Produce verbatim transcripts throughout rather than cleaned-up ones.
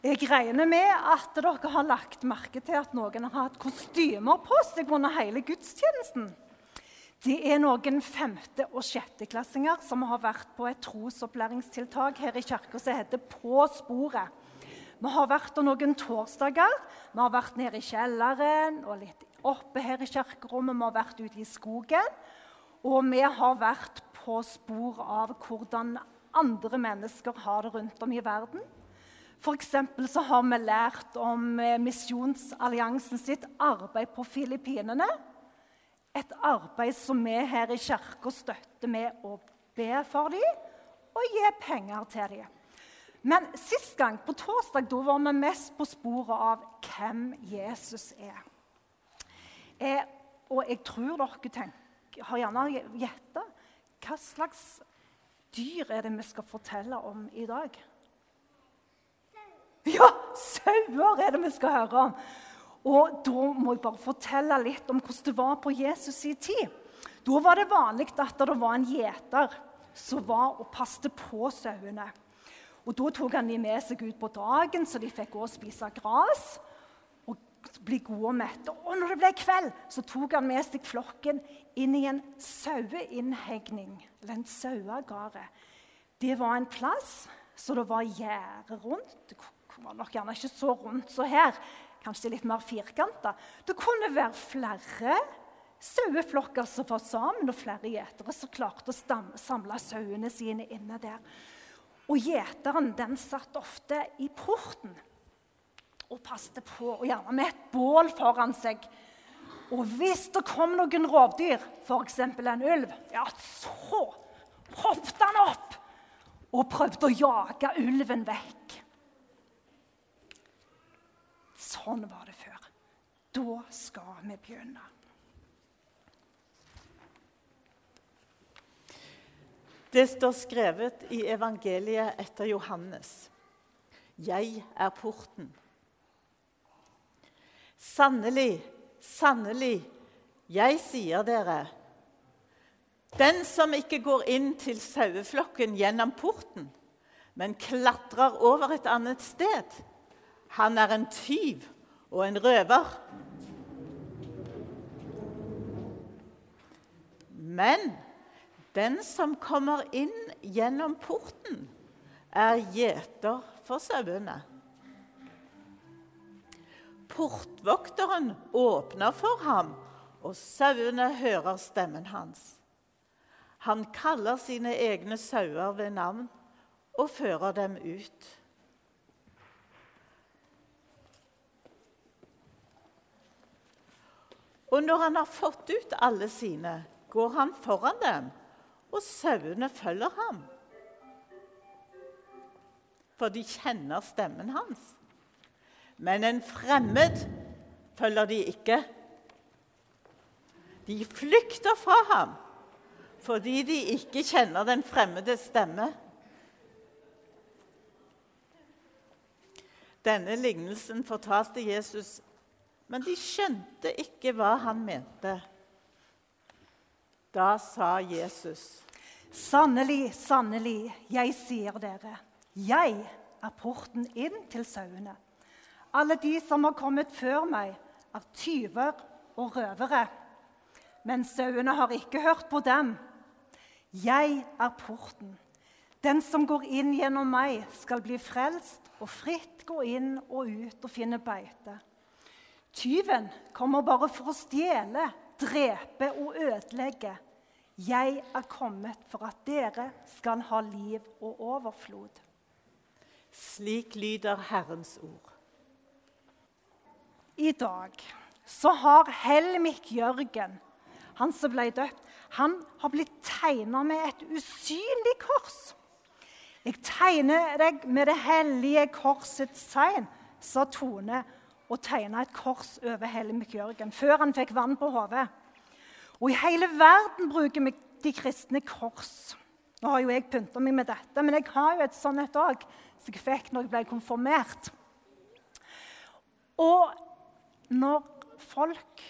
Jeg regner med at dere har lagt merke til at noen har hatt kostymer på seg under hele gudstjenesten. Det er noen femte- og sjetteklassinger som har vært på et trosopplæringstiltak her i kirken som heter På sporet. Vi har vært der noen torsdager. Vi har vært nede i kjelleren og litt oppe her i kirkerommet. Vi har vært ute i skogen. Og vi har vært på spor av hvordan andre mennesker har det rundt om i verden. For eksempel så har vi lært om Misjonsalliansen sitt arbeid på Filippinene. Et arbeid som vi her i kirken støtter med å be for dem og gi penger til dem. Men sist gang, på torsdag, da var vi mest på sporet av hvem Jesus er. Eh, og jeg tror dere tenker, har gjerne gjettet, hva slags dyr er det vi skal fortelle om i dag? Ja, sauer er det vi skal høre om. Og da må jeg bare fortelle litt om hvordan det var på Jesus i tid. Da var det vanlig at det var en gjeter som var og passte på sauene. Og da tok han de med seg ut på dagen, så de fikk gå og spise gras og bli gode og mette. Og når det ble kveld, så tok han med seg flokken inn i en saueinnhegning, eller en sauegare. Det var en plass, så det var gjerde rundt. Det var nok gjerne ikke så rundt så her, kanskje litt mer firkantet. Det kunne være flere saueflokker som var sammen, og flere gjetere som klarte å samle sauene sine inne der. Og gjeteren, den satt ofte i porten og passte på, og gjerne med et bål foran seg. Og hvis det kom noen rovdyr, for eksempel en ulv, ja, så hoppet han opp og prøvde å jage ulven vekk. Sånn var det før. Da skal vi begynne. Det står skrevet i evangeliet etter Johannes. Jeg er porten. Sannelig, sannelig, jeg sier dere, den som ikke går inn til saueflokken gjennom porten, men klatrer over et annet sted, han er en tyv og en røver. Men den som kommer inn gjennom porten, er gjeter for sauene. Portvokteren åpner for ham, og sauene hører stemmen hans. Han kaller sine egne sauer ved navn og fører dem ut. Og når han har fått ut alle sine, går han foran dem, og sauene følger ham. For de kjenner stemmen hans. Men en fremmed følger de ikke. De flykter fra ham, fordi de ikke kjenner den fremmede stemme. Denne lignelsen fortalte Jesus, men de skjønte ikke hva han mente. Da sa Jesus, Sannelig, sannelig, jeg sier dere, jeg er porten inn til sauene. Alle de som har kommet før meg, er tyver og røvere. Men sauene har ikke hørt på dem. Jeg er porten. Den som går inn gjennom meg, skal bli frelst og fritt gå inn og ut og finne beite. Tyven kommer bare for å stjele, drepe og ødelegge. Jeg er kommet for at dere skal ha liv og overflod. Slik lyder Herrens ord. I dag så har Helmik Jørgen, han som ble døpt, han har blitt tegnet med et usynlig kors. Jeg tegner deg med det hellige korsets tegn, sa Tone, og tegnet et kors over Helmik Jørgen, før han fikk vann på hodet. Og i hele verden bruker vi de kristne kors. Nå har jo jeg pyntet meg med dette, men jeg har jo et sånt et også, som jeg fikk når jeg ble konfirmert. Og når folk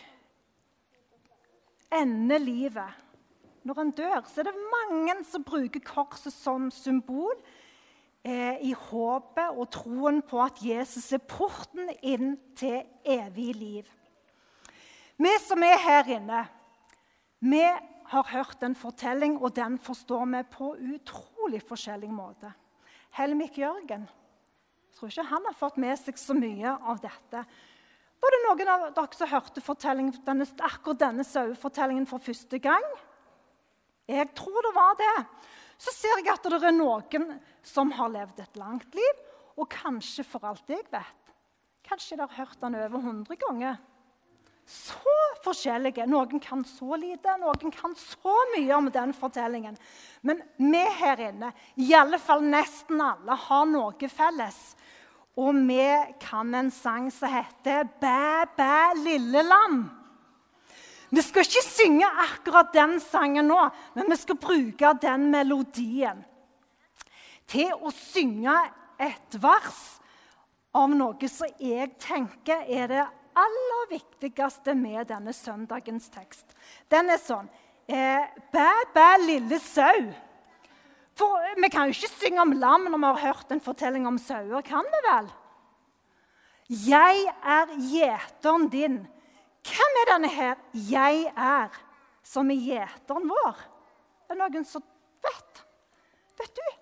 ender livet, når han dør, så er det mange som bruker korset som symbol eh, i håpet og troen på at Jesus er porten inn til evig liv. Vi som er her inne, vi har hørt en fortelling, og den forstår vi på utrolig forskjellig måte. Helmik Jørgen, jeg tror ikke han har fått med seg så mye av dette. Var det noen av dere som hørte denne, akkurat denne sauefortellingen for første gang? Jeg tror det var det. Så ser jeg at det er noen som har levd et langt liv, og kanskje for alt jeg vet, kanskje de har hørt den over hundre ganger. Så forskjellige. Noen kan så lite, noen kan så mye om den fortellingen. Men vi her inne, i alle fall nesten alle, har noe felles. Og vi kan en sang som heter «Bæ, bæ, lille lam». Vi skal ikke synge akkurat den sangen nå, men vi skal bruke den melodien til å synge et vers av noe som jeg tenker er det aller viktigste med denne søndagens tekst. Den er sånn, eh, «Bæ, bæ, lille sau». For vi kan jo ikke synge om lam når vi har hørt en fortelling om sauer, kan vi vel? «Jeg er gjeteren din». Hvem er denne her «jeg er» som er gjeteren vår? Er det noen som vet? Vet du?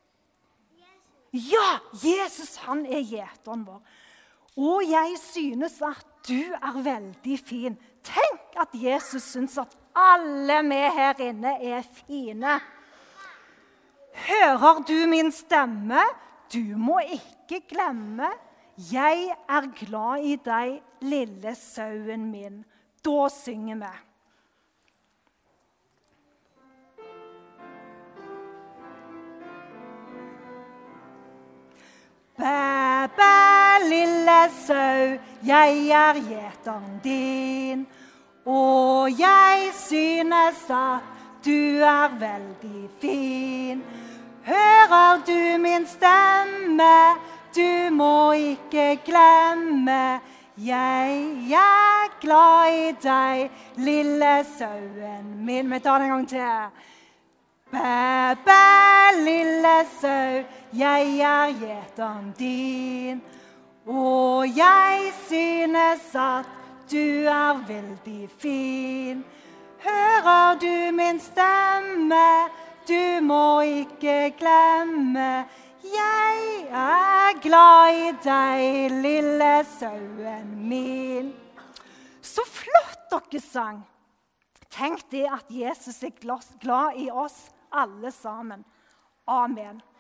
Ja, Jesus, han er gjeteren vår. Og jeg synes at du er veldig fin. Tenk at Jesus synes at alle vi her inne er fine. Hører du min stemme? Du må ikke glemme. Jeg er glad i deg, lille sauen min. Da synger vi. Bæ, bæ, lille sau, jeg er gjeteren din. Og jeg synes at du er veldig fin. Hører du min stemme? Du må ikke glemme. Jeg er glad i deg, lille sauen min. Vi tar den en gang til. Bæ, bæ, lille sau, jeg er gjeteren din. Og jeg synes at du er veldig fin. Hører du min stemme? Du må ikke glemme. Jeg er glad i deg, lille sauen min. Så flott dere sang. Tenk det at Jesus er glad i oss alle sammen. Amen.